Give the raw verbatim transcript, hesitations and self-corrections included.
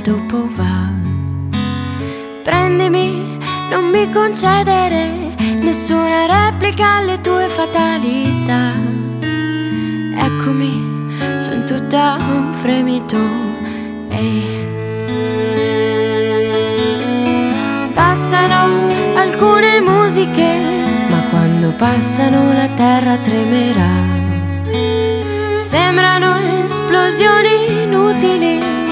dopo va. Prendimi, non mi concedere nessuna replica alle tue fatalità. Eccomi, son tutta un fremito. Ehi. Passano alcune musiche, ma quando passano la terra tremerà. Sembrano esplosioni inutili,